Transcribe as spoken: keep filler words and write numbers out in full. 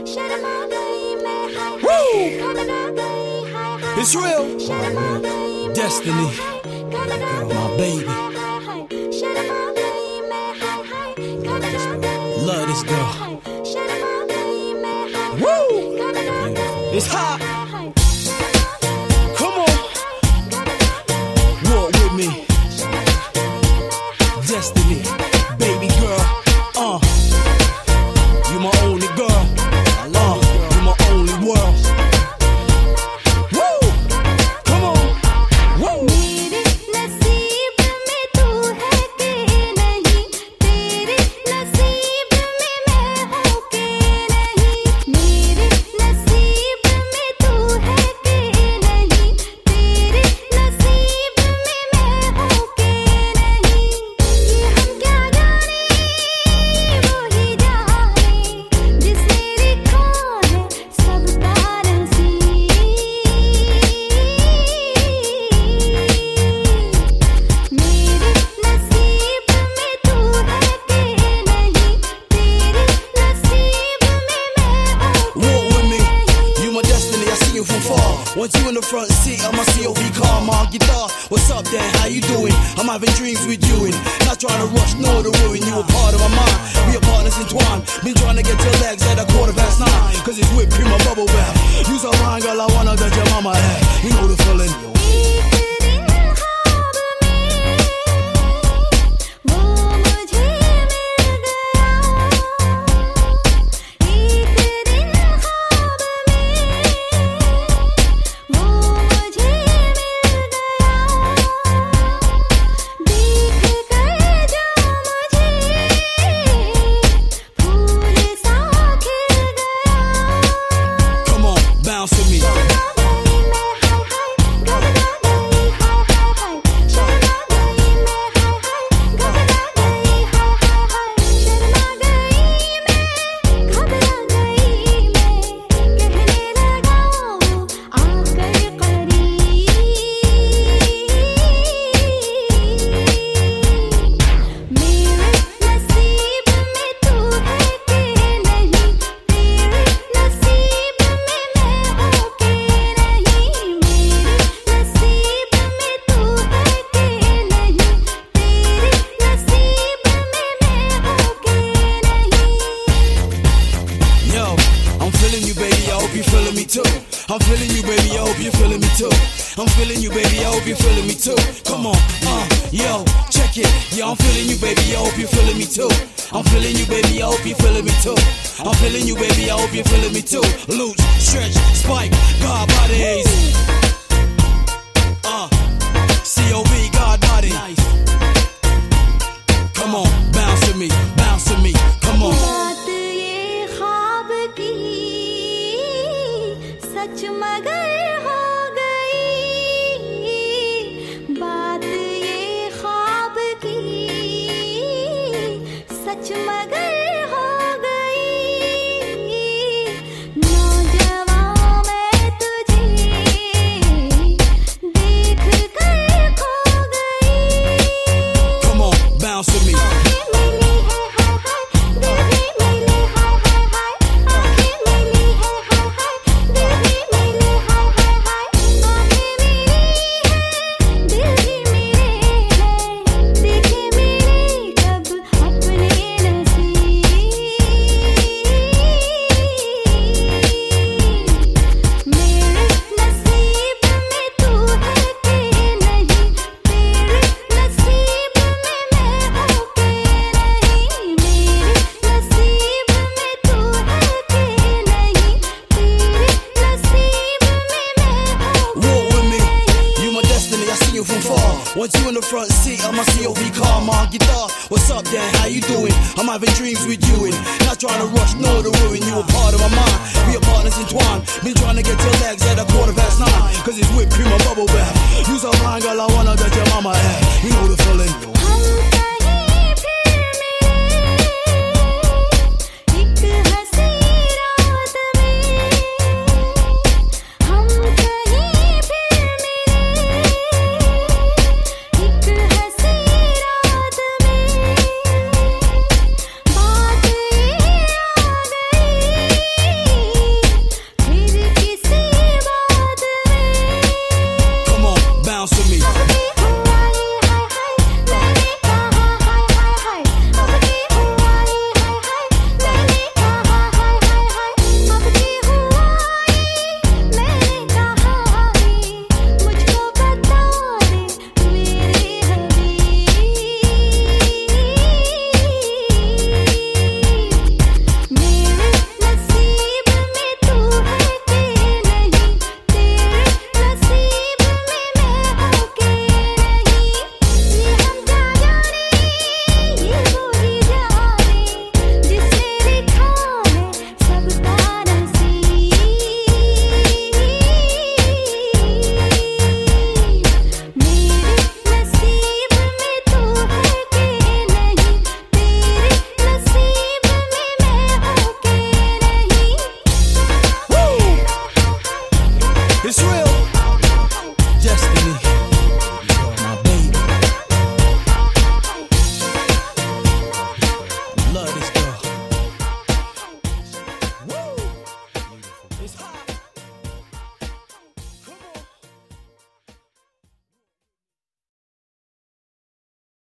Woo! It's real. Destiny. My baby. Love this girl. Woo! It's hot. Come on. Walk with me. Destiny. Baby girl. Uh. You my only girl. Uh. You my only world. Woo! Come on. Woo! मेरे नसीब में तू है कि नहीं, तेरे नसीब में मैं हूँ कि नहीं। मेरे नसीब में तू है कि नहीं, तेरे नसीब में मैं हूँ कि नहीं। ये हम क्या जाने, वो ही जाने, जिसने लिखा है सबका नसीब। मेरे नसीब में तू है कि नहीं, तेरे नसीब में मैं हूँ कि Walk with me, नहीं। you my destiny, I see you from far. Want you in the front seat of my C O V car, my guitar. What's up, Dan? How you doing? I'm having dreams with you and not trying to rush, nor to ruin. You a part of my mind, we are partners entwined. Been trying to get your legs at a quarter past nine, cause it's whipped cream, my bubble bath. You so fine, girl, I wanna touch your mama hat. You know the feeling. एक दिन ख्वाब में वो मुझे मिल गया। एक दिन ख्वाब में वो मुझे मिल गया। देख कर जो मुझे फूल सा खिल गया। Come on, bounce with me. Yo, I'm feeling you, baby. I hope you feeling me too. I'm feeling you, baby. I hope you feeling me too. I'm feeling you, baby. I hope you feeling me too. Come on, uh, yo, check it. Yeah, I'm feeling you, baby. I hope you feeling me too. I'm feeling you, baby. I hope you feeling me too. I'm feeling you, baby. I hope you feeling me too. Loose, stretch, spike, God bodies. Uh, C O V, God body. Come on, bounce with me, bounce with me. Come on. बात ये ख्वाब की सच मगर हो गई। बात ये ख्वाब की सच मगर हो गई। नौजवान मैं तुझे देख कर खो गई। Come on, bounce with me. मिली है हाय हाय, दिल भी मिले हाय हाय हाय। आँखें मिली है हाय हाय, दिल भी मिले हाय हाय हाय। आँखें मिली है, दिल भी मिले हैं, देखे मेरे कब अपने नसीब। मेरे नसीब में तू है कि नहीं, तेरे नसीब में मैं हूँ कि नहीं। मेरे नसीब में तू है कि नहीं, तेरे नसीब में मैं हूँ कि Walk with me, नहीं। you my destiny, I see you from far. Want you in the front seat of my C O V car, my guitar. What's up, Dan? How you doing? I'm having dreams with you and not trying to rush, nor to ruin. You a part of my mind, we are partners entwined. Been trying to get your legs at a quarter past nine, cause it's whipped cream, my bubble bath. You so fine, girl, I wanna touch your mama hat. You know the feeling. हम